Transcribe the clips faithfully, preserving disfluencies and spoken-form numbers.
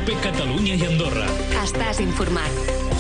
COPE Catalunya i Andorra. Estàs informat.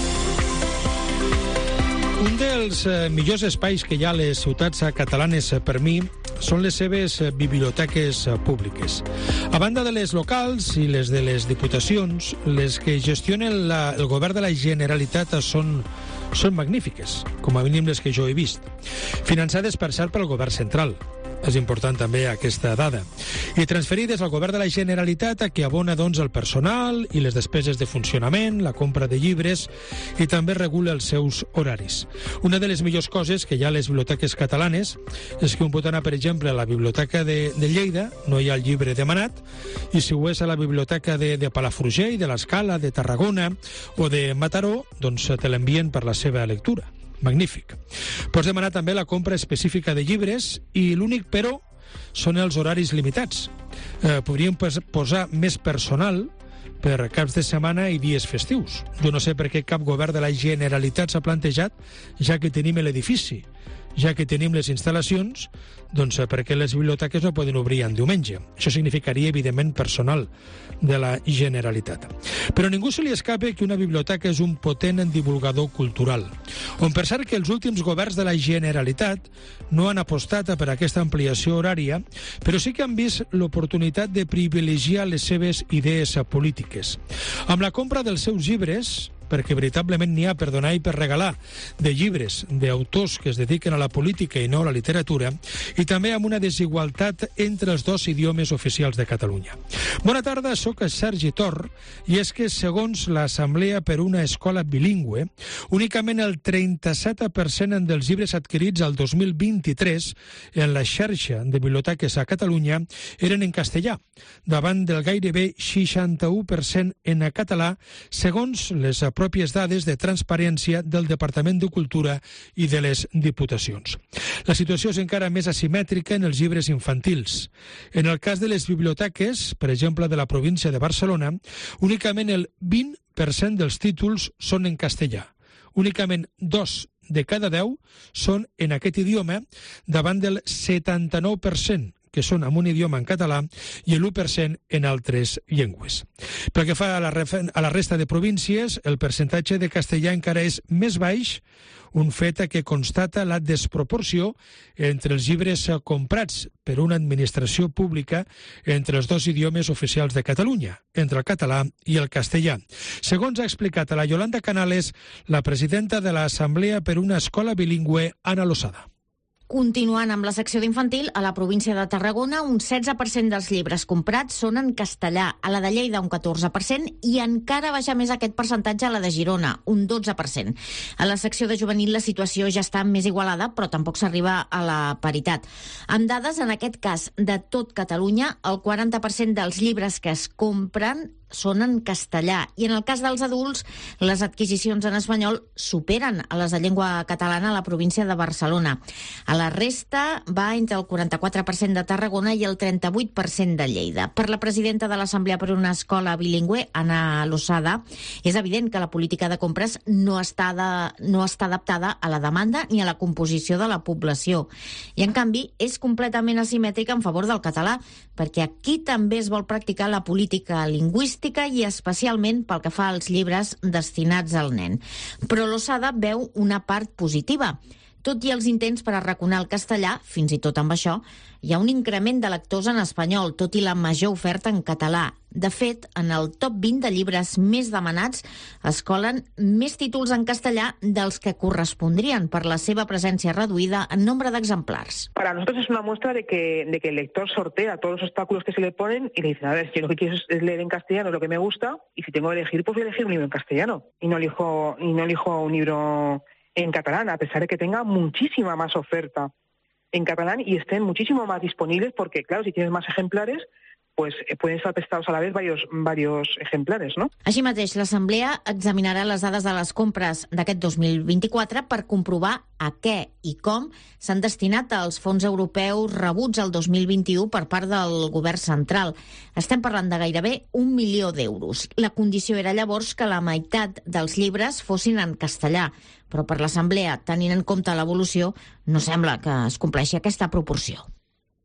Un dels eh, millors espais que hi ha a les ciutats catalanes, eh, per mi, són les seves eh, biblioteques eh, públiques. A banda de les locals i les de les diputacions, les que gestionen la, el govern de la Generalitat són, són magnífiques, com a mínim les que jo he vist. Finançades, per cert, pel govern central. És important també aquesta dada. I transferides al govern de la Generalitat, a qui abona doncs, el personal i les despeses de funcionament, la compra de llibres, i també regula els seus horaris. Una de les millors coses que hi ha a les biblioteques catalanes és que un pot anar, per exemple, a la biblioteca de, de Lleida, no hi ha el llibre demanat, i si ho és a la biblioteca de, de Palafrugell, de l'Escala, de Tarragona o de Mataró, doncs te l'envien per la seva lectura. Magnífic. Pots demanar també la compra específica de llibres i l'únic però són els horaris limitats. Eh, podríem posar més personal per caps de setmana i dies festius. Jo no sé per què cap govern de la Generalitat s'ha plantejat, ja que tenim l'edifici, ja que tenim les instal·lacions, doncs per què les biblioteques no poden obrir en diumenge? Això significaria, evidentment, personal de la Generalitat. Però a ningú se li escape que una biblioteca és un potent divulgador cultural, on per cert que els últims governs de la Generalitat no han apostat per aquesta ampliació horària, però sí que han vist l'oportunitat de privilegiar les seves idees polítiques. Amb la compra dels seus llibres, perquè veritablement n'hi ha per donar i per regalar, de llibres d'autors que es dediquen a la política i no a la literatura, i també amb una desigualtat entre els dos idiomes oficials de Catalunya. Bona tarda, sóc Sergi Tor, i és que segons l'Assemblea per una Escola Bilingüe, únicament el trenta-set per cent dels llibres adquirits el dos mil vint-i-tres en la xarxa de biblioteques a Catalunya eren en castellà, davant del gairebé seixanta-u per cent en català, segons les pròpies dades de transparència del Departament de Cultura i de les diputacions. La situació és encara més asimètrica en els llibres infantils. En el cas de les biblioteques, per exemple de la província de Barcelona, únicament el vint per cent dels títols són en castellà. Únicament dos de cada deu són en aquest idioma, davant del setanta-nou per cent que són en un idioma en català i l'u per cent en altres llengües. Pel que fa a la, a la resta de províncies, el percentatge de castellà encara és més baix, un fet que constata la desproporció entre els llibres comprats per una administració pública entre els dos idiomes oficials de Catalunya, entre el català i el castellà. Segons ha explicat a la Yolanda Canales, la presidenta de l'Assemblea per una Escola Bilingüe, Anna Losada. Continuant amb la secció d'infantil, a la província de Tarragona, un setze per cent dels llibres comprats són en castellà, a la de Lleida un catorze per cent i encara baixa més aquest percentatge a la de Girona, un dotze per cent. A la secció de juvenil la situació ja està més igualada, però tampoc s'arriba a la paritat. Amb dades, en aquest cas, de tot Catalunya, el quaranta per cent dels llibres que es compren són en castellà, i en el cas dels adults les adquisicions en espanyol superen a les de llengua catalana a la província de Barcelona. A la resta va entre el quaranta-quatre per cent de Tarragona i el trenta-vuit per cent de Lleida. Per la presidenta de l'Assemblea per una Escola Bilingüe, Anna Losada, és evident que la política de compres no està, de, no està adaptada a la demanda ni a la composició de la població. I, en canvi, és completament asimètrica en favor del català, perquè aquí també es vol practicar la política lingüística i especialment pel que fa als llibres destinats al nen. Però Losada veu una part positiva. Tot i els intents per arraconar el castellà, fins i tot amb això, hi ha un increment de lectors en espanyol, tot i la major oferta en català. De fet, en el top vint de llibres més demanats es colen més títols en castellà dels que correspondrien per la seva presència reduïda en nombre d'exemplars. Para nosotros es una muestra de que, de que el lector sortea todos los obstáculos que se le ponen y le dice, a ver, si lo que quiero es leer en castellano, es lo que me gusta, y si tengo que elegir, pues voy a elegir un libro en castellano. Y no elijo, y no elijo un libro en catalán, a pesar de que tenga muchísima más oferta en catalán y estén muchísimo más disponibles, porque, claro, si tienes más ejemplares, pues pueden estar prestados a la vez varios, varios ejemplares, no? Així mateix, l'Assemblea examinarà les dades de les compres d'aquest dos mil vint-i-quatre per comprovar a què i com s'han destinat els fons europeus rebuts el dos mil vint-i-u per part del govern central. Estem parlant de gairebé un milió d'euros. La condició era llavors que la meitat dels llibres fossin en castellà, però per l'Assemblea, tenint en compte l'evolució, no sembla que es compleixi aquesta proporció.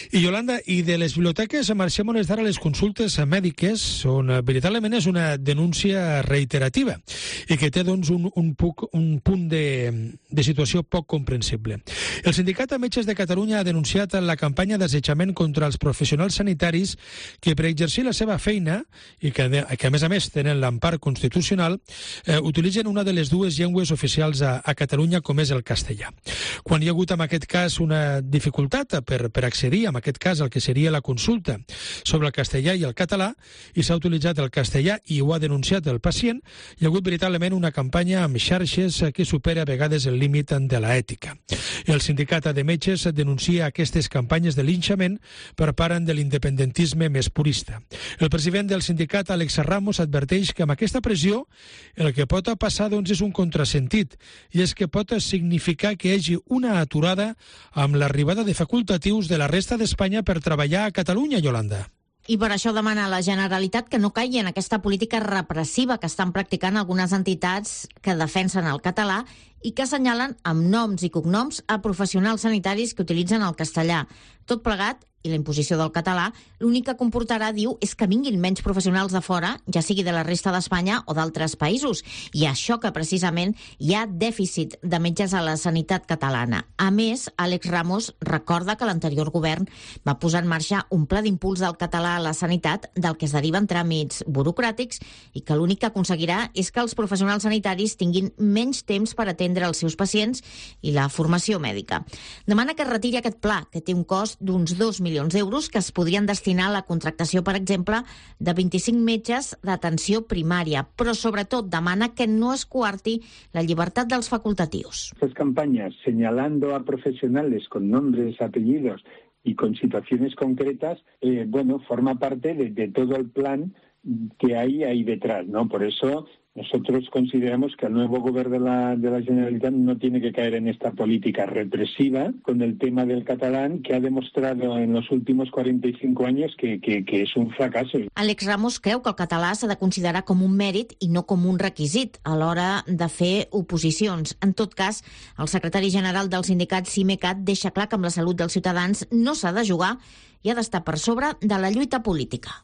I Yolanda, i de les biblioteques marxem on d'ara les consultes mèdiques, on veritablement és una denúncia reiterativa i que té doncs, un, un, puc, un punt de, de situació poc comprensible. El Sindicat de Metges de Catalunya ha denunciat la campanya d'assetjament contra els professionals sanitaris que per exercir la seva feina i que, que a més a més tenen l'empart constitucional eh, utilitzen una de les dues llengües oficials a, a Catalunya com és el castellà. Quan hi ha hagut en aquest cas una dificultat per, per accedir en aquest cas el que seria la consulta sobre el castellà i el català i s'ha utilitzat el castellà i ho ha denunciat el pacient, hi ha hagut veritablement una campanya amb xarxes que supera a vegades el límit de l'ètica. El sindicat de metges denuncia aquestes campanyes de linxament per part de l'independentisme més purista. El president del sindicat, Àlex Ramos, adverteix que amb aquesta pressió el que pot passar doncs, és un contrasentit i és que pot significar que hi hagi una aturada amb l'arribada de facultatius de la resta d'Espanya per treballar a Catalunya, Yolanda. I per això demana a la Generalitat que no caigui en aquesta política repressiva que estan practicant algunes entitats que defensen el català i que assenyalen amb noms i cognoms a professionals sanitaris que utilitzen el castellà. Tot plegat, i la imposició del català, l'únic que comportarà, diu, és que vinguin menys professionals de fora, ja sigui de la resta d'Espanya o d'altres països. I això que precisament hi ha dèficit de metges a la sanitat catalana. A més, Àlex Ramos recorda que l'anterior govern va posar en marxa un pla d'impuls del català a la sanitat del que es deriven tràmits burocràtics i que l'únic que aconseguirà és que els professionals sanitaris tinguin menys temps per atendre els seus pacients i la formació mèdica. Demana que es retiri aquest pla, que té un cost d'uns dos milions d'euros que es podrien destinar a la contractació, per exemple, de vint-i-cinc metges d'atenció primària, però sobretot demana que no es coarti la llibertat dels facultatius. Estas campañas señalando a profesionales con nombres, apellidos y con situaciones concretas, eh, bueno, forma parte de, de todo el plan que hay ahí detrás, ¿no? Por eso nosotros consideramos que el nuevo gobierno de la, de la Generalitat no tiene que caer en esta política represiva con el tema del catalán que ha demostrado en los últimos cuarenta y cinco años que, que, que es un fracaso. Àlex Ramos creu que el català s'ha de considerar com un mèrit i no com un requisit a l'hora de fer oposicions. En tot cas, el secretari general del sindicat CIMECAT deixa clar que amb la salut dels ciutadans no s'ha de jugar i ha d'estar per sobre de la lluita política.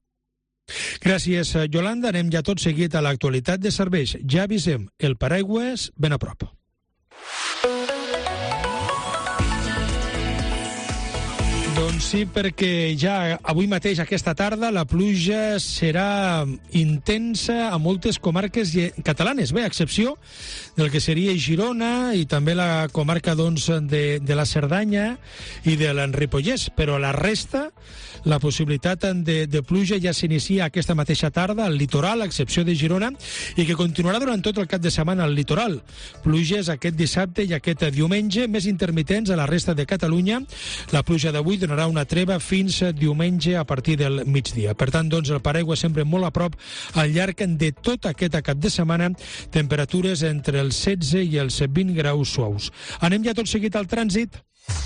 Gràcies, Yolanda. Anem ja tot seguit a l'actualitat de serveis. Ja avisem, el paraigües ben a prop. Doncs sí, perquè ja avui mateix, aquesta tarda, la pluja serà intensa a moltes comarques catalanes. Bé, a excepció del que seria Girona i també la comarca doncs, de, de la Cerdanya i de l'Enripollès, però la resta, la possibilitat de, de pluja ja s'inicia aquesta mateixa tarda al litoral, a excepció de Girona, i que continuarà durant tot el cap de setmana al litoral. Pluges aquest dissabte i aquest diumenge, més intermitents a la resta de Catalunya. La pluja d'avui donarà una treva fins diumenge a partir del migdia. Per tant, doncs, el paraigua sempre molt a prop al llarg de tot aquest cap de setmana, temperatures entre els setze i els vint graus suaus. Anem ja tot seguit al trànsit.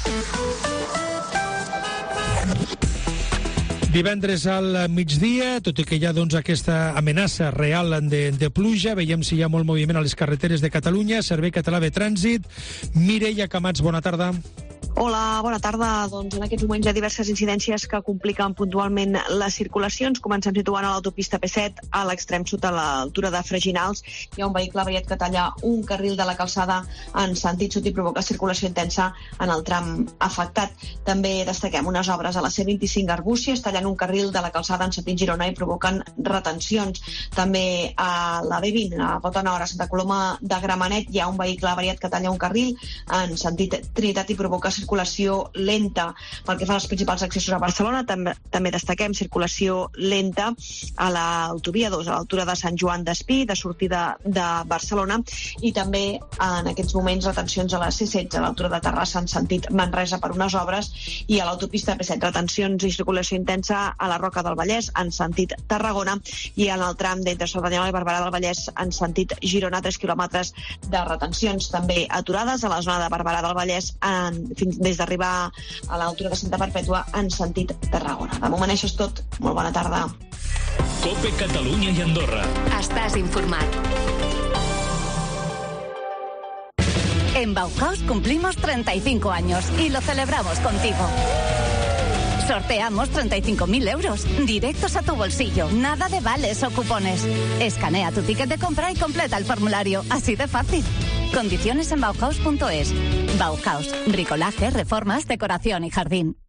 Divendres al migdia, tot i que hi ha doncs, aquesta amenaça real de, de pluja, veiem si hi ha molt moviment a les carreteres de Catalunya. Servei Català de Trànsit. Mireia Camats, bona tarda. Hola, bona tarda. Doncs en aquests moments hi ha diverses incidències que compliquen puntualment les circulacions. Comencem situant a l'autopista P set a l'extrem sud, a l'altura de Freginals. Hi ha un vehicle avariat que talla un carril de la calçada en sentit sud i provoca circulació intensa en el tram afectat. També destaquem unes obres a la C vint-i-cinc Arbúcies, tallant un carril de la calçada en sentit Girona i provoquen retencions. També a la B vint, a Pota Nova, a Santa Coloma de Gramenet, hi ha un vehicle avariat que talla un carril en sentit Trinitat i provoca circulació lenta. Pel que fa als principals accessos a Barcelona, també, també destaquem circulació lenta a l'autovia dos, a l'altura de Sant Joan d'Espí, de sortida de Barcelona, i també en aquests moments retencions a la C setze, a l'altura de Terrassa en sentit Manresa per unes obres, i a l'autopista P set retencions i circulació intensa a la Roca del Vallès en sentit Tarragona, i en el tram d'entre Cerdanyola i Barberà del Vallès en sentit Girona, tres quilòmetres de retencions també aturades a la zona de Barberà del Vallès en, fins des d'arribar a l'altura de Santa Perpètua en sentit Tarragona. De moment això és tot. Molt bona tarda. COPE Catalunya i Andorra. Estàs informat. En Bauhaus cumplimos treinta y cinco años y lo celebramos contigo. Sorteamos treinta y cinco mil euros, directos a tu bolsillo, nada de vales o cupones. Escanea tu ticket de compra y completa el formulario, así de fácil. Condiciones en Bauhaus punto es. Bauhaus, bricolaje, reformas, decoración y jardín.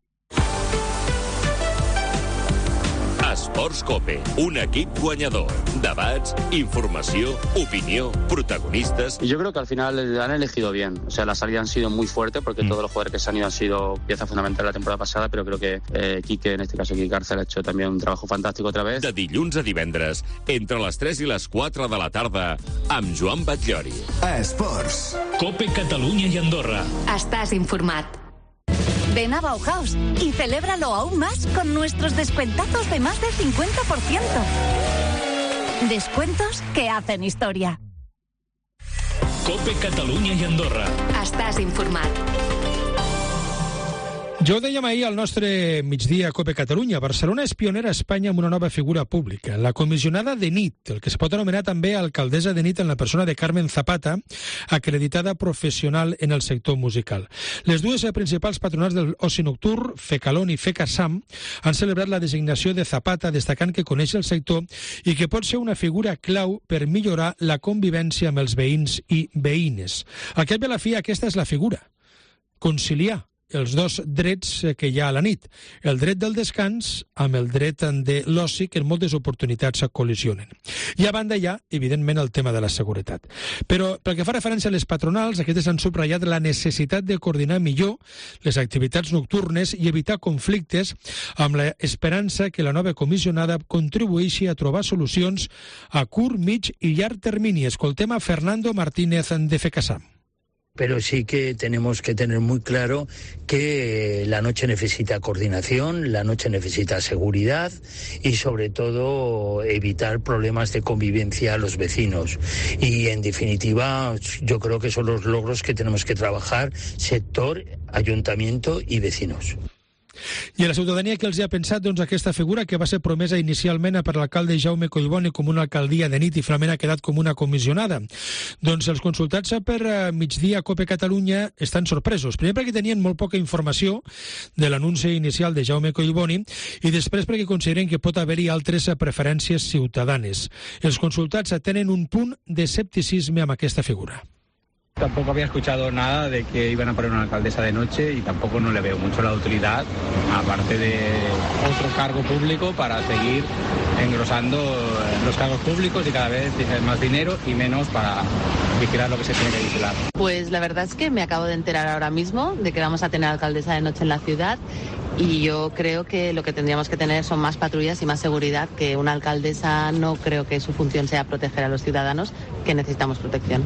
Esports Cope, un equip guanyador. Debats, información, opinión, protagonistas. Y yo creo que al final han elegido bien. O sea, la salida han sido muy fuerte porque mm. todos los jugadores que se han ido han sido pieza fundamental la temporada pasada, pero creo que eh, Quique, en este caso Quique Cárcel, ha hecho también un trabajo fantástico otra vez. De dilluns a divendres, entre les tres i les quatre de la tarda, amb Joan Batllori. Esports. Cope Catalunya i Andorra. Estàs informat. Ven a Bauhaus y celébralo aún más con nuestros descuentazos de más del cincuenta por ciento. Descuentos que hacen historia. Cope Catalunya i Andorra. Estàs informat. Ja ho dèiem ahir al nostre migdia Cope Catalunya. Barcelona és pionera a Espanya amb una nova figura pública, la comissionada de nit, el que es pot anomenar també alcaldessa de nit en la persona de Carmen Zapata, acreditada professional en el sector musical. Les dues principals patronals del oci nocturn, Fecalón i Fecasam, han celebrat la designació de Zapata, destacant que coneix el sector i que pot ser una figura clau per millorar la convivència amb els veïns i veïnes. Al cap i a la fi, aquesta és la figura: conciliar els dos drets que hi ha a la nit, el dret del descans amb el dret de l'oci, que en moltes oportunitats col·lisionen. I a banda hi ha, evidentment, el tema de la seguretat. Però pel que fa referència a les patronals, aquestes han subratllat la necessitat de coordinar millor les activitats nocturnes i evitar conflictes, amb l'esperança que la nova comissionada contribueixi a trobar solucions a curt, mig i llarg termini. Escoltem a Fernando Martínez de Fecasam. Pero sí que tenemos que tener muy claro que la noche necesita coordinación, la noche necesita seguridad y sobre todo evitar problemas de convivencia a los vecinos. Y en definitiva yo creo que son los logros que tenemos que trabajar sector, ayuntamiento y vecinos. I a la ciutadania, què els ha pensat doncs, aquesta figura que va ser promesa inicialment per l'alcalde Jaume Collboni com una alcaldia de nit i finalment ha quedat com una comissionada? Doncs els consultats per migdia Cope Catalunya estan sorpresos. Primer perquè tenien molt poca informació de l'anunci inicial de Jaume Collboni i després perquè consideren que pot haver-hi altres preferències ciutadanes. Els consultats tenen un punt d'escepticisme amb aquesta figura. Tampoco había escuchado nada de que iban a poner una alcaldesa de noche y tampoco no le veo mucho la utilidad, aparte de otro cargo público para seguir engrosando los cargos públicos y cada vez más dinero y menos para vigilar lo que se tiene que vigilar. Pues la verdad es que me acabo de enterar ahora mismo de que vamos a tener alcaldesa de noche en la ciudad y yo creo que lo que tendríamos que tener son más patrullas y más seguridad, que una alcaldesa no creo que su función sea proteger a los ciudadanos, que necesitamos protección.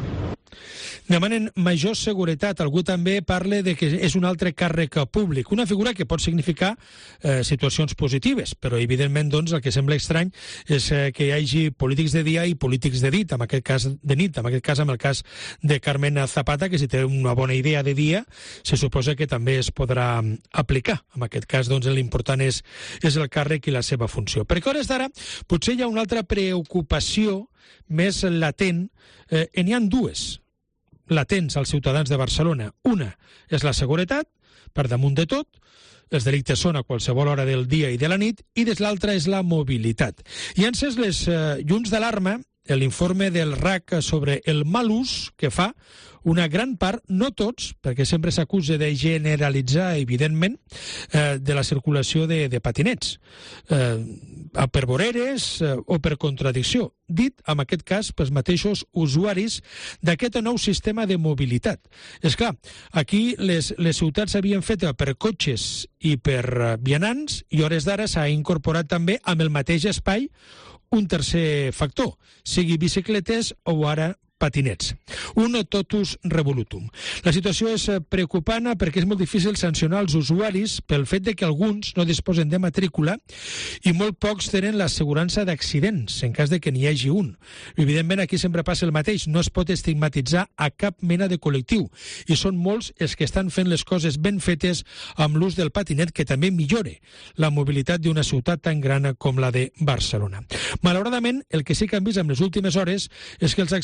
Demanen major seguretat. Algú també parla de que és un altre càrrec públic, una figura que pot significar eh, situacions positives, però evidentment doncs, el que sembla estrany és eh, que hi hagi polítics de dia i polítics de nit, en aquest cas de nit, en aquest cas amb el cas de Carmen Zapata, que si té una bona idea de dia, se suposa que també es podrà aplicar. En aquest cas, doncs, l'important és, és el càrrec i la seva funció. Perquè a hores d'ara potser hi ha una altra preocupació més latent, eh, i n'hi ha dues latents als ciutadans de Barcelona. Una és la seguretat, per damunt de tot, els delictes són a qualsevol hora del dia i de la nit, i des l'altra és la mobilitat. I han encès les eh, llums d'alarma l'informe del R A C sobre el mal ús que fa una gran part, no tots, perquè sempre s'acusa de generalitzar, evidentment, eh, de la circulació de, de patinets, eh, per voreres eh, o per contradicció, dit, en aquest cas, pels mateixos usuaris d'aquest nou sistema de mobilitat. És clar, aquí les, les ciutats s'havien fet per cotxes i per vianants, i a hores d'ara s'ha incorporat també amb el mateix espai un tercer factor, sigui bicicletes o ara patinets. Un totus revolutum. La situació és preocupant perquè és molt difícil sancionar els usuaris pel fet de que alguns no disposen de matrícula i molt pocs tenen l'assegurança d'accidents en cas de que n'hi hagi un. Evidentment, aquí sempre passa el mateix. No es pot estigmatitzar a cap mena de col·lectiu i són molts els que estan fent les coses ben fetes amb l'ús del patinet, que també millore la mobilitat d'una ciutat tan gran com la de Barcelona. Malauradament, el que sí que hem vist en les últimes hores és que els accidents poden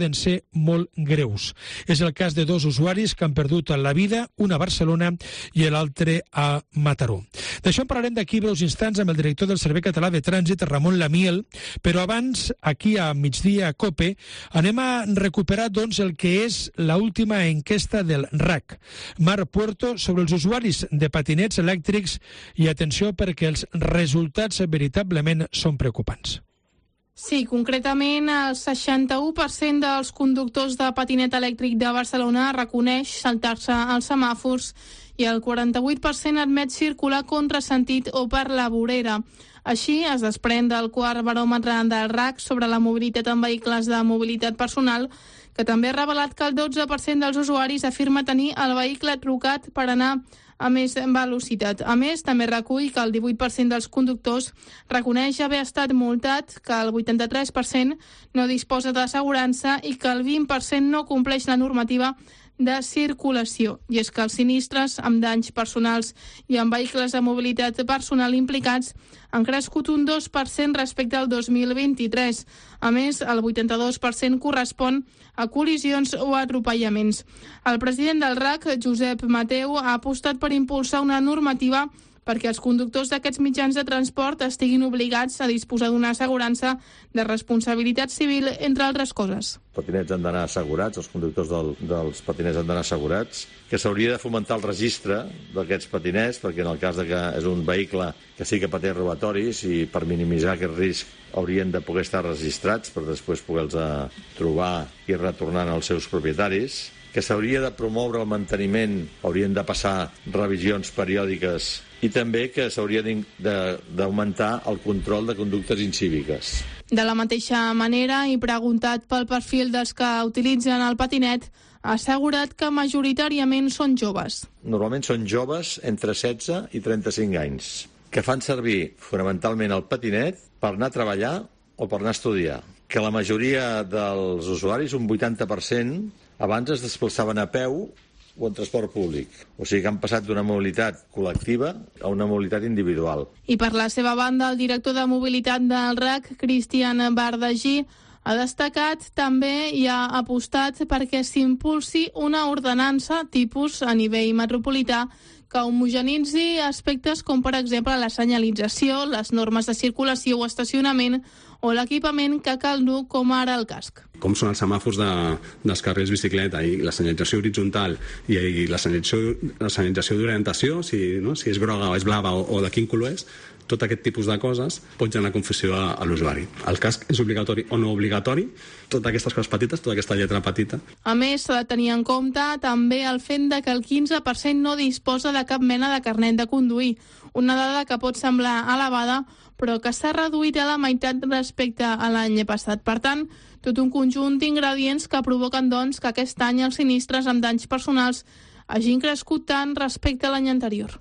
poden ser molt greus. És el cas de dos usuaris que han perdut la vida, un a Barcelona i l'altre a Mataró. D'això en parlarem d'aquí breus instants amb el director del Servei Català de Trànsit, Ramon Lamiel, però abans, aquí a Migdia a COPE, anem a recuperar doncs, el que és l'última enquesta del R A C, Mar Puerto, sobre els usuaris de patinets elèctrics, i atenció perquè els resultats veritablement són preocupants. Sí, concretament el seixanta-u per cent dels conductors de patinet elèctric de Barcelona reconeix saltar-se els semàfors i el quaranta-vuit per cent admet circular contrasentit o per la vorera. Així es desprèn del quart baròmetre del R A C sobre la mobilitat en vehicles de mobilitat personal, que també ha revelat que el dotze per cent dels usuaris afirma tenir el vehicle trucat per anar a més velocitat. A més, també recull que el divuit per cent dels conductors reconeix haver estat multat, que el vuitanta-tres per cent no disposa d'assegurança i que el vint per cent no compleix la normativa de circulació. I és que els sinistres amb danys personals i amb vehicles de mobilitat personal implicats han crescut un dos per cent respecte al dos mil vint-i-tres. A més, el vuitanta-dos per cent correspon a col·lisions o atropellaments. El president del R A C, Josep Mateu, ha apostat per impulsar una normativa perquè els conductors d'aquests mitjans de transport estiguin obligats a disposar d'una assegurança de responsabilitat civil, entre altres coses. Els patinets han d'anar assegurats, els conductors del, dels patinets han d'anar assegurats, que s'hauria de fomentar el registre d'aquests patinets, perquè en el cas de que és un vehicle que sí que pateix robatoris i per minimitzar aquest risc haurien de poder estar registrats per després poder-los trobar i retornar als seus propietaris, que s'hauria de promoure el manteniment, haurien de passar revisions periòdiques i també que s'hauria d'augmentar el control de conductes incíviques. De la mateixa manera, i preguntat pel perfil dels que utilitzen el patinet, ha assegurat que majoritàriament són joves. Normalment són joves entre setze i trenta-cinc anys, que fan servir fonamentalment el patinet per anar a treballar o per anar a estudiar. Que la majoria dels usuaris, un vuitanta per cent, abans es desplaçaven a peu o en transport públic. O sigui que han passat d'una mobilitat col·lectiva a una mobilitat individual. I per la seva banda, el director de mobilitat del R A C, Cristian Bardagí, ha destacat també i ha apostat perquè s'impulsi una ordenança tipus a nivell metropolità que homogenitzi aspectes com, per exemple, la senyalització, les normes de circulació o estacionament o l'equipament que cal dur, com ara el casc. Com són els semàfors de, dels carrers bicicleta i la senyalització horitzontal i, i la senyalització, la senyalització d'orientació, si, no? si és groga o és blava o, o de quin color és, tot aquest tipus de coses pot generar confusió a, a l'usuari. El casc és obligatori o no obligatori, totes aquestes coses petites, tota aquesta lletra petita. A més, s'ha de tenir en compte també el fet de que el quinze per cent no disposa de cap mena de carnet de conduir, una dada que pot semblar elevada, però que s'ha reduït a la meitat respecte a l'any passat. Per tant, tot un conjunt d'ingredients que provoquen doncs, que aquest any els sinistres amb danys personals hagin crescut tant respecte a l'any anterior.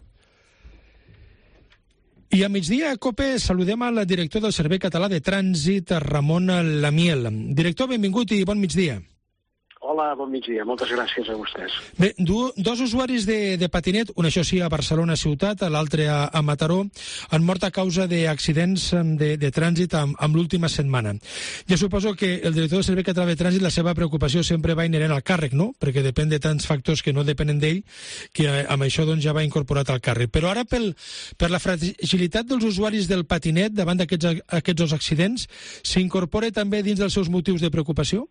I a Migdia a COPE saludem al director del Servei Català de Trànsit, Ramon Lamiel. Director, benvingut i bon migdia. Hola, bon migdia. Moltes gràcies a vostès. Bé, du, dos usuaris de, de patinet, un això sí a Barcelona ciutat, l'altre a, a Mataró, han mort a causa d'accidents de, de trànsit amb, amb l'última setmana. Ja suposo que el director del Servei Català de Trànsit, la seva preocupació sempre va inherent al càrrec, no? Perquè depèn de tants factors que no depenen d'ell, que amb això doncs, ja va incorporat al càrrec. Però ara, pel, per la fragilitat dels usuaris del patinet davant d'aquests aquests dos accidents, s'incorpora també dins dels seus motius de preocupació?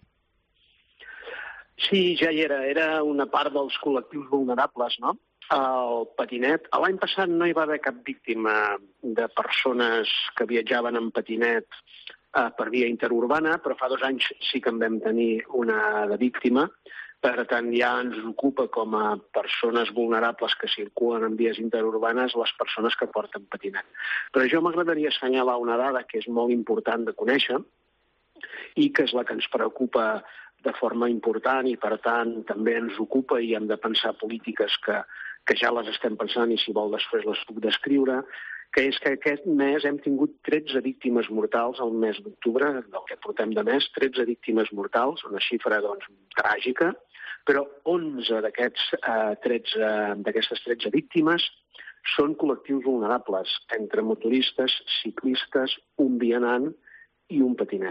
Sí, ja hi era. Era una part dels col·lectius vulnerables, no? El patinet. L'any passat no hi va haver cap víctima de persones que viatjaven en patinet eh, per via interurbana, però fa dos anys sí que en vam tenir una de víctima. Per tant, ja ens ocupa com a persones vulnerables que circulen en vies interurbanes les persones que porten patinet. Però jo m'agradaria assenyalar una dada que és molt important de conèixer i que és la que ens preocupa de forma important i, per tant, també ens ocupa i hem de pensar polítiques que, que ja les estem pensant i, si vol, després les puc descriure, que és que aquest mes hem tingut tretze víctimes mortals al mes d'octubre, del que portem de mes, tretze víctimes mortals, una xifra, doncs, tràgica, però onze d'aquests eh, tretze, d'aquestes tretze víctimes són col·lectius vulnerables, entre motoristes, ciclistes, un vianant i un patinet.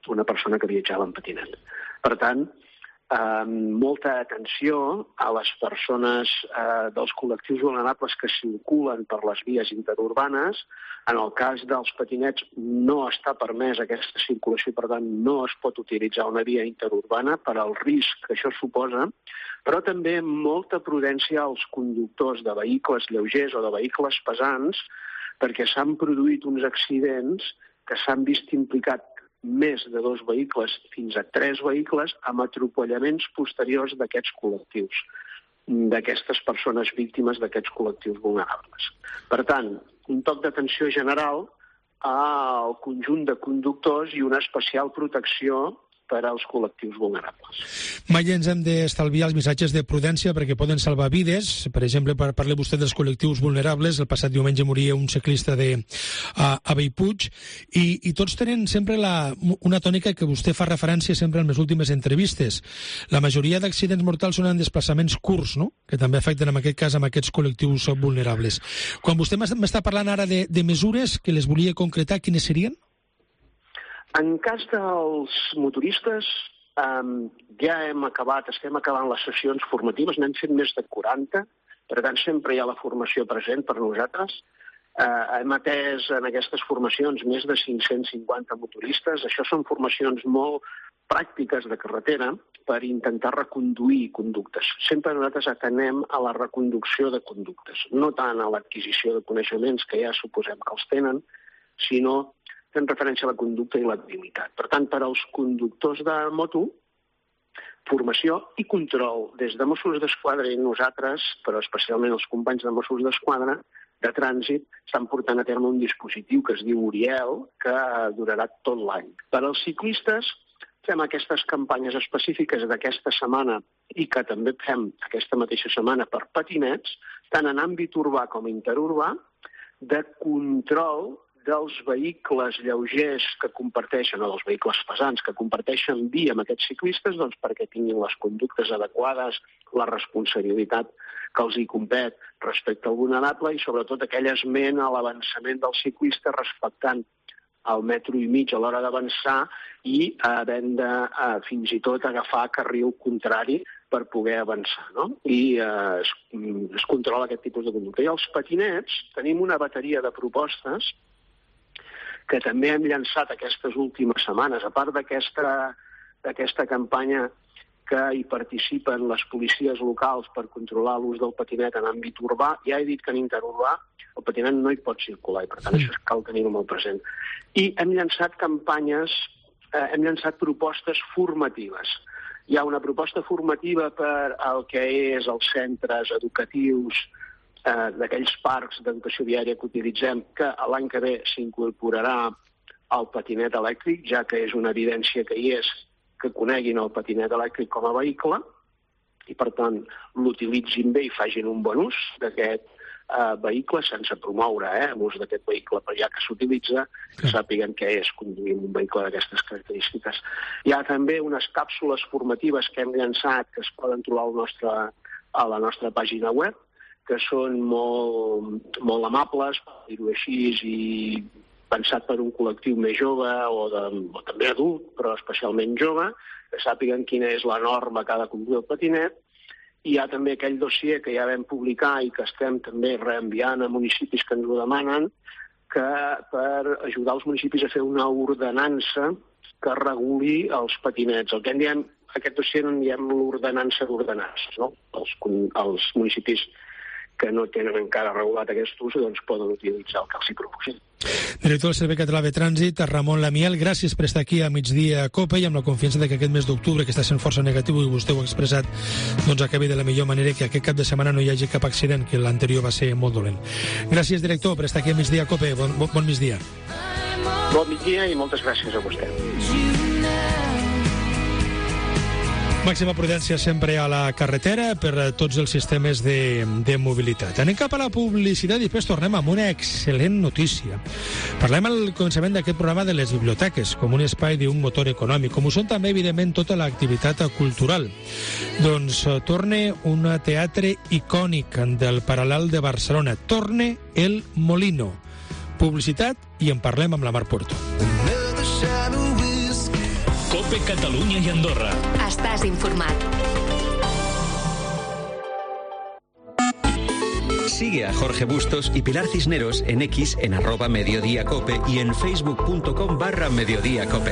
una persona que viatjava en patinet. Per tant, eh, molta atenció a les persones eh, dels col·lectius vulnerables que circulen per les vies interurbanes. En el cas dels patinets no està permès aquesta circulació, per tant no es pot utilitzar una via interurbana per al risc que això suposa, però també molta prudència als conductors de vehicles lleugers o de vehicles pesants, perquè s'han produït uns accidents que s'han vist implicat més de dos vehicles fins a tres vehicles amb atropellaments posteriors d'aquests col·lectius, d'aquestes persones víctimes d'aquests col·lectius vulnerables. Per tant, un toc d'atenció general al conjunt de conductors i una especial protecció per als col·lectius vulnerables. Mai ens hem d'estalviar els missatges de prudència perquè poden salvar vides. Per exemple, parla vostè dels col·lectius vulnerables. El passat diumenge moria un ciclista de, a, a Bellpuig i, i tots tenen sempre la, una tònica que vostè fa referència sempre en les últimes entrevistes. La majoria d'accidents mortals són en desplaçaments curts, no?, que també afecten en aquest cas amb aquests col·lectius vulnerables. Quan vostè m'està parlant ara de, de mesures que les volia concretar, quines serien? En cas dels motoristes, eh, ja hem acabat, estem acabant les sessions formatives, n'hem fet més de quaranta, per tant sempre hi ha la formació present per nosaltres. Eh, hem atès en aquestes formacions més de cinc-cents cinquanta motoristes. Això són formacions molt pràctiques de carretera per intentar reconduir conductes. Sempre nosaltres atenem a la reconducció de conductes, no tant a l'adquisició de coneixements, que ja suposem que els tenen, sinó fent referència a la conducta i l'habilitat. Per tant, per als conductors de moto, formació i control des de Mossos d'Esquadra i nosaltres, però especialment els companys de Mossos d'Esquadra, de trànsit, estan portant a terme un dispositiu que es diu Uriel, que durarà tot l'any. Per als ciclistes, fem aquestes campanyes específiques d'aquesta setmana i que també fem aquesta mateixa setmana per patinets, tant en àmbit urbà com interurbà, de control dels vehicles lleugers que comparteixen, o dels vehicles pesants que comparteixen via amb aquests ciclistes, doncs perquè tinguin les conductes adequades, la responsabilitat que els hi compet respecte al vulnerable i sobretot aquell esment a l'avançament del ciclista respectant el metro i mig a l'hora d'avançar i havent de eh, fins i tot agafar carril contrari per poder avançar, no? I eh, es, es controla aquest tipus de conducta. I als patinets tenim una bateria de propostes que també hem llançat aquestes últimes setmanes. A part d'aquesta d'aquesta campanya que hi participen les policies locals per controlar l'ús del patinet en àmbit urbà, ja he dit que en interurbà el patinet no hi pot circular i per tant això cal tenir-ho molt present. I hem llançat campanyes, eh, hem llançat propostes formatives. Hi ha una proposta formativa per al que és els centres educatius eh, d'aquells parcs d'educació viària que utilitzem, que l'any que ve s'incorporarà al patinet elèctric, ja que és una evidència que hi és que coneguin el patinet elèctric com a vehicle i, per tant, l'utilitzin bé i facin un bon ús d'aquest eh, vehicle sense promoure eh, l'ús d'aquest vehicle, però ja que s'utilitza, que sàpiguen què és conduir un vehicle d'aquestes característiques. Hi ha també unes càpsules formatives que hem llançat que es poden trobar al nostre, a la nostra pàgina web, que són molt, molt amables, per dir-ho així, i pensat per un col·lectiu més jove o, de, o també adult, però especialment jove, que sàpiguen quina és la norma que ha de conduir el patinet. I hi ha també aquell dossier que ja vam publicar i que estem també reenviant a municipis que ens ho demanen, que per ajudar els municipis a fer una ordenança que reguli els patinets. El que en diem, aquest dossier en diem l'ordenança d'ordenances, no? Els, els municipis que no tenen encara regulat aquest ús, doncs poden utilitzar el que els hi proposin. Director del Servei Català de Trànsit, Ramon Lamiel, gràcies per estar aquí a Migdia a COPE i amb la confiança de que aquest mes d'octubre, que està sent força negatiu i vostè ho ha expressat, doncs acabi de la millor manera, que aquest cap de setmana no hi hagi cap accident, que l'anterior va ser molt dolent. Gràcies, director, per estar aquí a Migdia a COPE. Bon, bon, bon migdia. Bon migdia i moltes gràcies a vostè. Màxima prudència sempre a la carretera per a tots els sistemes de, de mobilitat. Anem cap a la publicitat i després tornem amb una excel·lent notícia. Parlem al començament d'aquest programa de les biblioteques com un espai d'un motor econòmic, com ho són també, evidentment, tota l'activitat cultural. Doncs torna un teatre icònic del Paral·lel de Barcelona. Torna el Molino. Publicitat i en parlem amb la Mar Porto. COPE Catalunya y Andorra. Estàs informat. Sigue a Jorge Bustos y Pilar Cisneros en X en arroba Mediodía Cope y en facebook.com barra Mediodía Cope.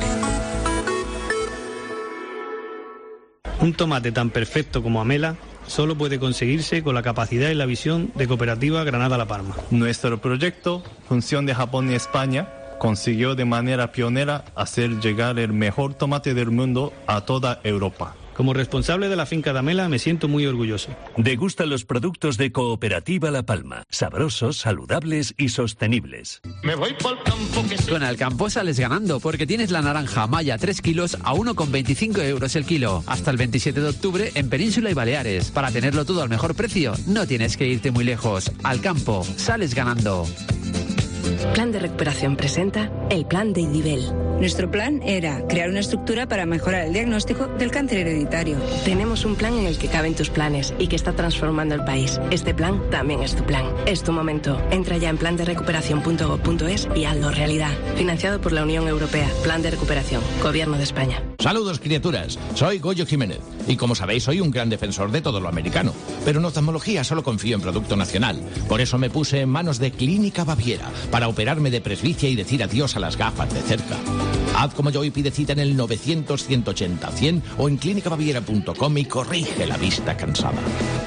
Un tomate tan perfecto como Amela solo puede conseguirse con la capacidad y la visión de Cooperativa Granada La Palma. Nuestro proyecto, Función de Japón y España, consiguió de manera pionera hacer llegar el mejor tomate del mundo a toda Europa. Como responsable de la finca de Amela me siento muy orgulloso. Degusta los productos de Cooperativa La Palma. Sabrosos, saludables y sostenibles. Me voy por campo que sí. Con Alcampo sales ganando porque tienes la naranja Maya tres kilos a uno con veinticinco euros el kilo. Hasta el veintisiete de octubre en Península y Baleares. Para tenerlo todo al mejor precio, no tienes que irte muy lejos. Alcampo, sales ganando. Plan de Recuperación presenta el Plan de Indivel. Nuestro plan era crear una estructura para mejorar el diagnóstico del cáncer hereditario. Tenemos un plan en el que caben tus planes y que está transformando el país. Este plan también es tu plan. Es tu momento. Entra ya en plan de recuperación punto gob punto es y hazlo realidad. Financiado por la Unión Europea. Plan de Recuperación. Gobierno de España. Saludos, criaturas. Soy Goyo Jiménez. Y como sabéis, soy un gran defensor de todo lo americano. Pero en oftalmología solo confío en producto nacional. Por eso me puse en manos de Clínica Baviera para operarme de presbicia y decir adiós a las gafas de cerca. Haz como yo y pide cita en el novecientos, ciento ochenta, cien o en clínica baviera punto com y corrige la vista cansada.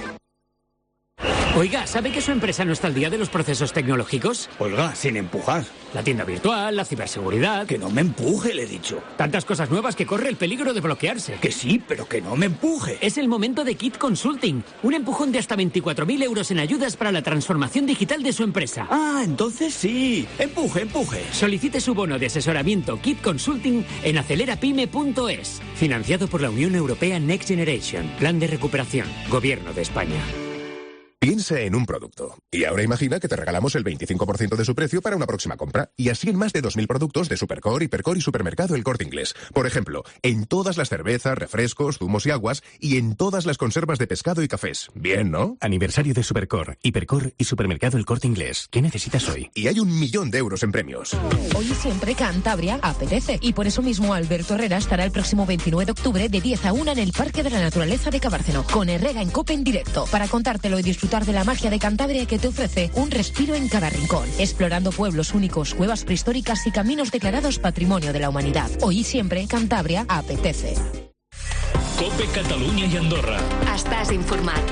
Oiga, ¿sabe que su empresa no está al día de los procesos tecnológicos? Oiga, sin empujar. La tienda virtual, la ciberseguridad... Que no me empuje, le he dicho. Tantas cosas nuevas que corre el peligro de bloquearse. Que sí, pero que no me empuje. Es el momento de Kit Consulting. Un empujón de hasta veinticuatro mil euros en ayudas para la transformación digital de su empresa. Ah, entonces sí. Empuje, empuje. Solicite su bono de asesoramiento Kit Consulting en acelerapyme punto es. Financiado por la Unión Europea Next Generation. Plan de recuperación. Gobierno de España. Piensa en un producto. Y ahora imagina que te regalamos el veinticinco por ciento de su precio para una próxima compra. Y así en más de dos mil productos de Supercore, Hipercore y Supermercado El Corte Inglés. Por ejemplo, en todas las cervezas, refrescos, zumos y aguas y en todas las conservas de pescado y cafés. Bien, ¿no? Aniversario de Supercore, Hipercore y Supermercado El Corte Inglés. ¿Qué necesitas hoy? Y hay un millón de euros en premios. Hoy y siempre Cantabria apetece. Y por eso mismo Alberto Herrera estará el próximo veintinueve de octubre de diez a una en el Parque de la Naturaleza de Cabárceno. Con Herrera en Cope en directo. Para contártelo y disfrutar de la magia de Cantabria que te ofrece un respiro en cada rincón, explorando pueblos únicos, cuevas prehistóricas y caminos declarados Patrimonio de la Humanidad. Hoy y siempre, Cantabria apetece. COPE Catalunya i Andorra. Estàs informat.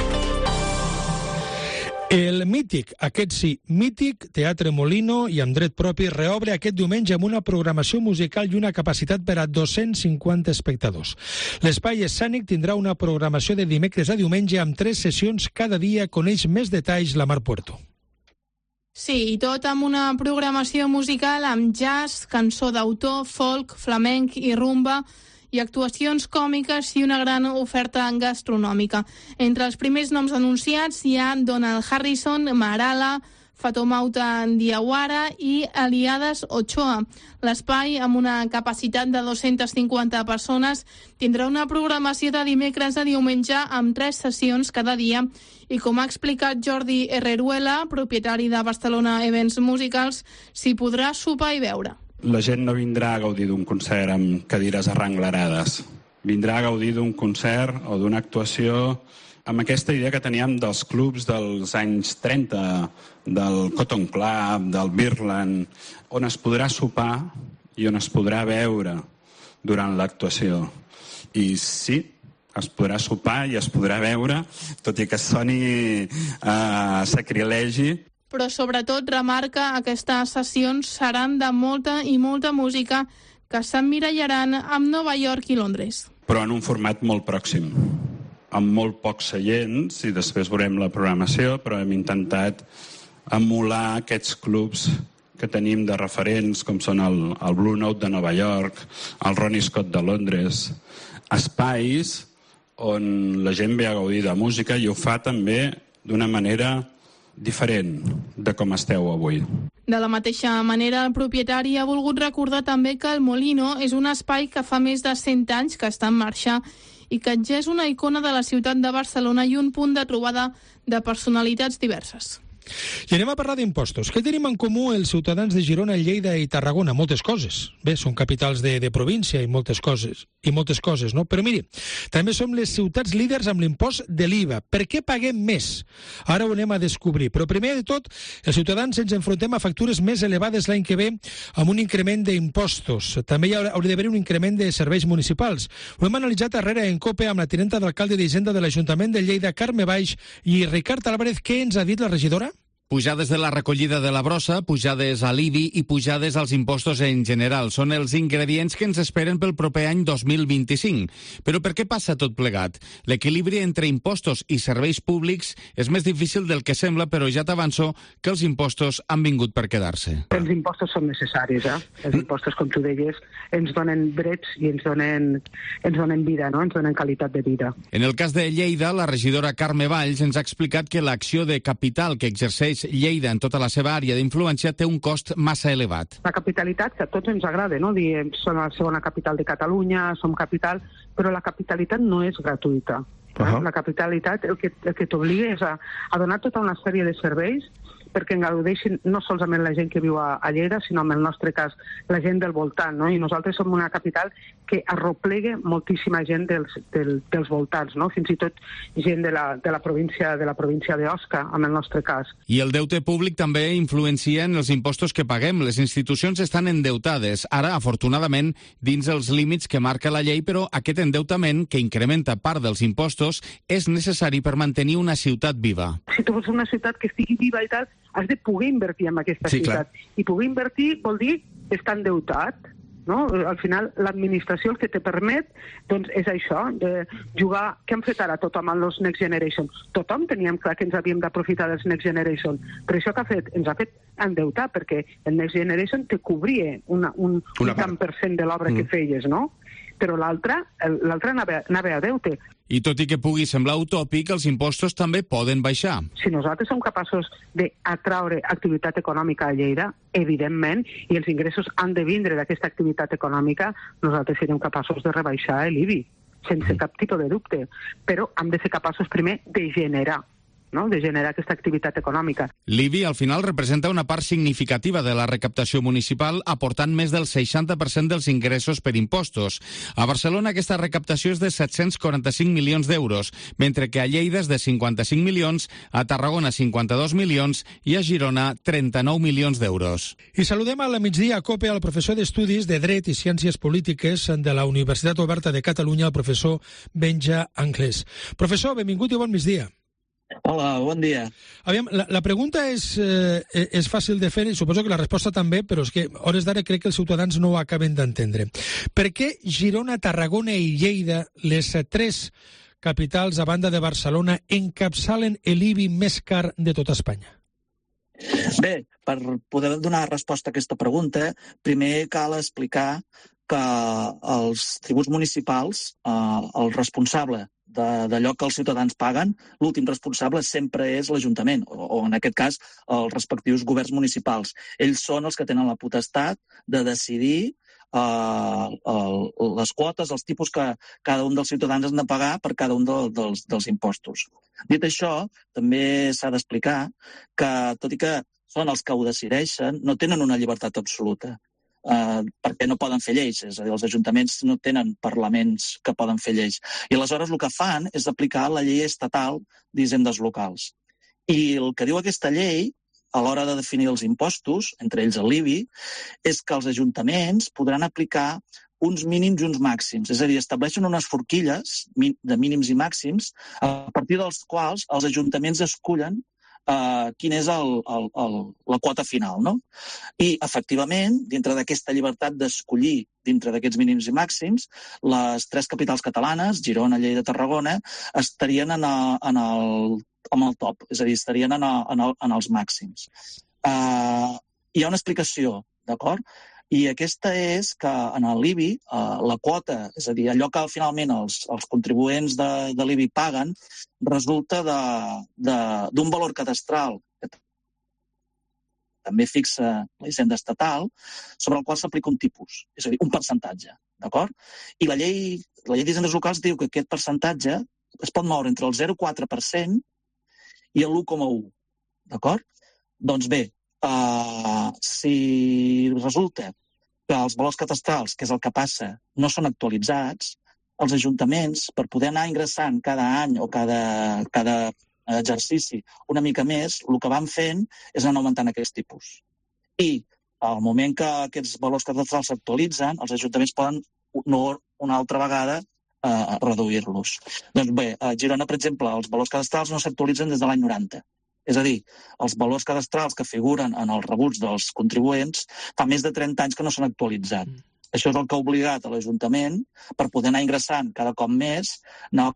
El mític, aquest sí, mític, Teatre Molino i amb dret propi reobre aquest diumenge amb una programació musical i una capacitat per a dos-cents cinquanta espectadors. L'espai escènic tindrà una programació de dimecres a diumenge amb tres sessions cada dia. Coneix més detalls la Mar Puerto. Sí, i tot amb una programació musical amb jazz, cançó d'autor, folk, flamenc i rumba, i actuacions còmiques i una gran oferta gastronòmica. Entre els primers noms anunciats hi ha Donald Harrison, Marala, Fatoumata Diawara i Eliades Ochoa. L'espai, amb una capacitat de dos-centes cinquanta persones, tindrà una programació de dimecres a diumenge amb tres sessions cada dia i, com ha explicat Jordi Herreruela, propietari de Barcelona Events Musicals, s'hi podrà sopar i beure. La gent no vindrà a gaudir d'un concert amb cadires arrenglerades. Vindrà a gaudir d'un concert o d'una actuació amb aquesta idea que teníem dels clubs dels anys trenta, del Cotton Club, del Birland, on es podrà sopar i on es podrà veure durant l'actuació. I sí, es podrà sopar i es podrà veure, tot i que soni eh, sacrilegi. Però sobretot remarca que aquestes sessions seran de molta i molta música que s'emmirallaran amb Nova York i Londres. Però en un format molt pròxim, amb molt pocs seients, i després veurem la programació, però hem intentat emular aquests clubs que tenim de referents, com són el, el Blue Note de Nova York, el Ronnie Scott de Londres, espais on la gent ve a gaudir de música i ho fa també d'una manera diferent de com esteu avui. De la mateixa manera, el propietari ha volgut recordar també que el Molino és un espai que fa més de cent anys que està en marxa i que ja és una icona de la ciutat de Barcelona i un punt de trobada de personalitats diverses. I anem a parlar d'impostos. Què tenim en comú els ciutadans de Girona, Lleida i Tarragona? Moltes coses. Bé, són capitals de, de província i moltes coses, i moltes coses, no? Però miri, també som les ciutats líders amb l'impost de l'I V A. Per què paguem més? Ara ho anem a descobrir. Però primer de tot, els ciutadans ens enfrontem a factures més elevades l'any que ve amb un increment d'impostos. També hi hauria d'haver un increment de serveis municipals. Ho hem analitzat darrere en COPE amb la tinenta d'alcalde d'Hisenda de l'Ajuntament de Lleida, Carme Valls, i Ricard Álvarez. Què ens ha dit la regidora? Pujades de la recollida de la brossa, pujades a l'I B I i pujades als impostos en general. Són els ingredients que ens esperen pel proper any dos mil vint-i-cinc. Però per què passa tot plegat? L'equilibri entre impostos i serveis públics és més difícil del que sembla, però ja t'avanço que els impostos han vingut per quedar-se. Els impostos són necessaris, eh? Els impostos, com tu deies, ens donen drets i ens donen, ens donen vida, no? Ens donen qualitat de vida. En el cas de Lleida, la regidora Carme Valls ens ha explicat que l'acció de capital que exerceix Lleida en tota la seva àrea d'influència té un cost massa elevat. La capitalitat, que a tots ens agrada, no? Diem, som la segona capital de Catalunya, som capital, però la capitalitat no és gratuïta. Uh-huh. La capitalitat el que, el que t'obliga és a, a donar tota una sèrie de serveis perquè en gaudeixin no solament la gent que viu a, a Lleida, sinó en el nostre cas la gent del voltant, no? I nosaltres som una capital que arroplega moltíssima gent dels, del, dels voltants, no? Fins i tot gent de la, de la província de la província d'Osca, en el nostre cas. I el deute públic també influencia en els impostos que paguem. Les institucions estan endeutades, ara, afortunadament, dins els límits que marca la llei, però aquest endeutament, que incrementa part dels impostos, és necessari per mantenir una ciutat viva. Si tu vols una ciutat que estigui viva i tal, has de poder invertir en aquesta sí, ciutat. Clar. I poder invertir vol dir estar endeutat, no? Al final, l'administració el que te permet doncs, és això, de jugar... Què han fet ara tothom amb els Next Generation? Tothom teníem clar que ens havíem d'aprofitar dels Next Generation, però això que ha fet? Ens ha fet endeutar, perquè el Next Generation te cobria una, un, un tant per cent de l'obra mm. que feies, no? Però l'altre l'altre anava, anava a deute. I tot i que pugui semblar utòpic, els impostos també poden baixar. Si nosaltres som capaços d'atraure activitat econòmica a Lleida, evidentment, i els ingressos han de vindre d'aquesta activitat econòmica, nosaltres serem capaços de rebaixar l'I B I, sense cap tipus de dubte. Però hem de ser capaços primer de generar, no? de generar aquesta activitat econòmica. L'I B I al final representa una part significativa de la recaptació municipal, aportant més del seixanta per cent dels ingressos per impostos. A Barcelona aquesta recaptació és de set-cents quaranta-cinc milions d'euros, mentre que a Lleida és de cinquanta-cinc milions, a Tarragona cinquanta-dos milions i a Girona trenta-nou milions d'euros. I saludem a la migdia a COPE al professor d'Estudis de Dret i Ciències Polítiques de la Universitat Oberta de Catalunya, el professor Benja Anglès. Professor, benvingut i bon migdia. Hola, bon dia. Aviam, la, la pregunta és, eh, és fàcil de fer i suposo que la resposta també, però és que a hores d'ara crec que els ciutadans no ho acaben d'entendre. Per què Girona, Tarragona i Lleida, les tres capitals a banda de Barcelona, encapçalen l'I B I més car de tota Espanya? Bé, per poder donar resposta a aquesta pregunta, primer cal explicar que els tributs municipals, eh, el responsable d'allò que els ciutadans paguen, l'últim responsable sempre és l'Ajuntament, o, o en aquest cas els respectius governs municipals. Ells són els que tenen la potestat de decidir uh, el, les quotes, els tipus que cada un dels ciutadans han de pagar per cada un de, dels, dels impostos. Dit això, també s'ha d'explicar que, tot i que són els que ho decideixen, no tenen una llibertat absoluta. Uh, perquè no poden fer lleis, és a dir, els ajuntaments no tenen parlaments que poden fer lleis. I aleshores el que fan és aplicar la llei estatal d'hisendes locals. I el que diu aquesta llei, a l'hora de definir els impostos, entre ells l'I B I, és que els ajuntaments podran aplicar uns mínims i uns màxims. És a dir, estableixen unes forquilles de mínims i màxims a partir dels quals els ajuntaments escullen Uh, quin és el, el, el, la quota final, no? I, efectivament, dintre d'aquesta llibertat d'escollir dintre d'aquests mínims i màxims, les tres capitals catalanes, Girona, Lleida i Tarragona, estarien en, a, en, el, en el top, és a dir, estarien en, a, en, el, en els màxims. Uh, hi ha una explicació, d'acord? I aquesta és que en l'I B I eh, la quota, és a dir, allò que finalment els, els contribuents de, de l'I B I paguen, resulta d'un valor cadastral que també fixa la hisenda estatal, sobre el qual s'aplica un tipus, és a dir, un percentatge, d'acord? I la llei, la llei d'hisendes locals diu que aquest percentatge es pot moure entre el zero coma quatre per cent i el l'u coma u, d'acord? Doncs bé, uh, si resulta que els valors catastrals, que és el que passa, no són actualitzats, els ajuntaments, per poder anar ingressant cada any o cada, cada exercici una mica més, el que van fent és anar augmentant aquests tipus. I al moment que aquests valors catastrals s'actualitzen, els ajuntaments poden no una altra vegada eh, reduir-los. Doncs bé, a Girona, per exemple, els valors catastrals no s'actualitzen des de l'any noranta. És a dir, els valors cadastrals que figuren en els rebuts dels contribuents fa més de trenta anys que no s'han actualitzat. Mm. Això és el que ha obligat a l'Ajuntament, per poder anar ingressant cada cop més, anar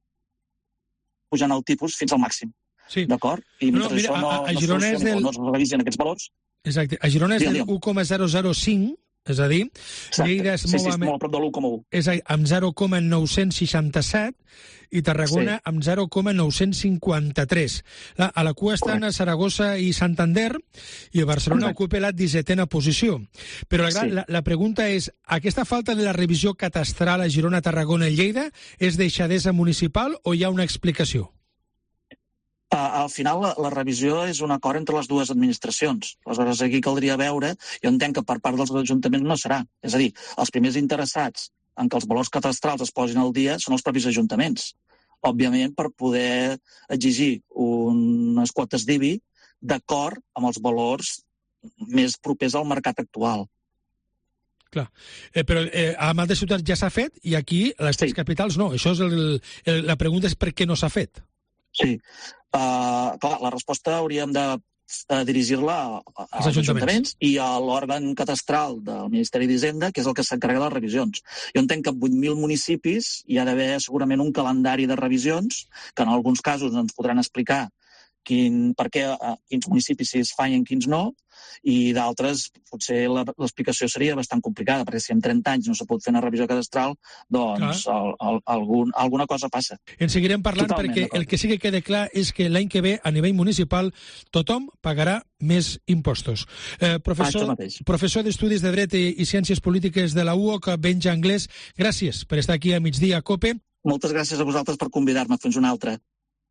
pujant el tipus fins al màxim. Sí. D'acord? I mentre no, mira, això no, a, a no, Girona és del... no es revisen aquests valors... Exacte. A Girona és del u coma zero zero cinc, és a dir, Exacte. Lleida es sí, mou sí, amb... molt a prop de l'u coma u. És a dir, amb zero coma nou cents seixanta-set i Tarragona sí. amb zero coma nou cents cinquanta-tres. La, a la cua estan a Saragossa i Santander i a Barcelona Exacte. Ocupa la dissetena posició. Però la, sí. la, la pregunta és, aquesta falta de la revisió catastral a Girona, Tarragona i Lleida és deixadesa municipal o hi ha una explicació? Uh, al final, la, la revisió és un acord entre les dues administracions. Aleshores, aquí caldria veure, jo entenc que per part dels ajuntaments no serà. És a dir, els primers interessats en que els valors catastrals es posin al dia són els propis ajuntaments. Òbviament, per poder exigir unes quotes d'I B I d'acord amb els valors més propers al mercat actual. Clar, eh, però eh, a altres ciutats ja s'ha fet i aquí, a les tres sí. capitals, no. Això és el, el, la pregunta és per què no s'ha fet. Sí. Uh, clar, la resposta hauríem de uh, dirigir-la als ajuntaments. ajuntaments i a l'òrgan catastral del Ministeri d'Hisenda, que és el que s'encarrega de les revisions. Jo entenc que en vuit mil municipis hi ha d'haver segurament un calendari de revisions, que en alguns casos ens podran explicar quin, per què uh, quins municipis si es fan i en quins no, i d'altres potser l'explicació seria bastant complicada, perquè si en trenta anys no s'ha pogut fer una revisió cadastral, doncs el, el, algun, alguna cosa passa. En seguirem parlant Totalment, perquè el que sí que queda clar és que l'any que ve, a nivell municipal, tothom pagarà més impostos. Eh, professor professor d'Estudis de Dret i Ciències Polítiques de la U O C, Benja Anglès, gràcies per estar aquí a migdia a COPE. Moltes gràcies a vosaltres per convidar-me. Fins una altra.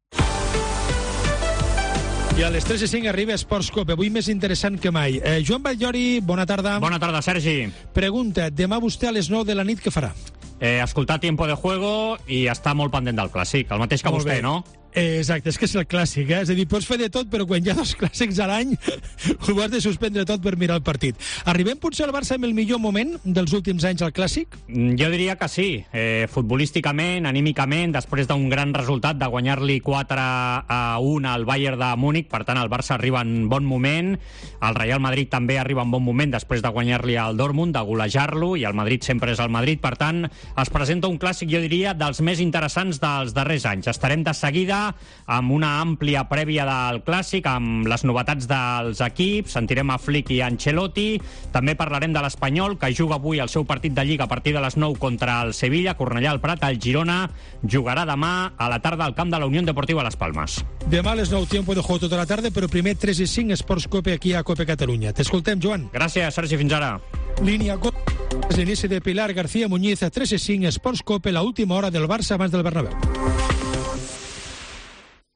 I a les tres i cinc arriba Esports Cope, avui més interessant que mai. Eh, Joan Batllori, bona tarda. Bona tarda, Sergi. Pregunta, demà vostè a les nou de la nit què farà? Eh, escoltar Tiempo de Juego i estar molt pendent del clàssic, el mateix que molt vostè, bé. No? Eh, exacte, és que és el clàssic, eh? És a dir, pots fer de tot, però quan hi ha dos clàssics a l'any ho has de suspendre tot per mirar el partit. Arribem potser al Barça amb el millor moment dels últims anys al clàssic? Jo diria que sí. Eh, futbolísticament, anímicament, després d'un gran resultat de guanyar-li quatre a un al Bayern de Múnich, per tant el Barça arriba en bon moment, el Real Madrid també arriba en bon moment després de guanyar-li al Dortmund, de golejar-lo, i el Madrid sempre és el Madrid, per tant es presenta un clàssic, jo diria, dels més interessants dels darrers anys. Estarem de seguida amb una àmplia prèvia del clàssic, amb les novetats dels equips, sentirem a Flick i a Ancelotti, també parlarem de l'Espanyol, que juga avui el seu partit de Lliga a partir de les nou contra el Sevilla, Cornellà al Prat, el Girona jugarà demà a la tarda al camp de la Unión Deportiva Las Palmas. Demà a les nou, Tiempo de Juego tota la tarda, però primer tres i cinc Esports Cope aquí a Cope Catalunya. T'escoltem, Joan. Gràcies, Sergi, fins ara. Línia Cope, l'inici de Pilar García Muñiz a tres i cinc Esports Cope, la última hora del Barça abans del Bernabéu.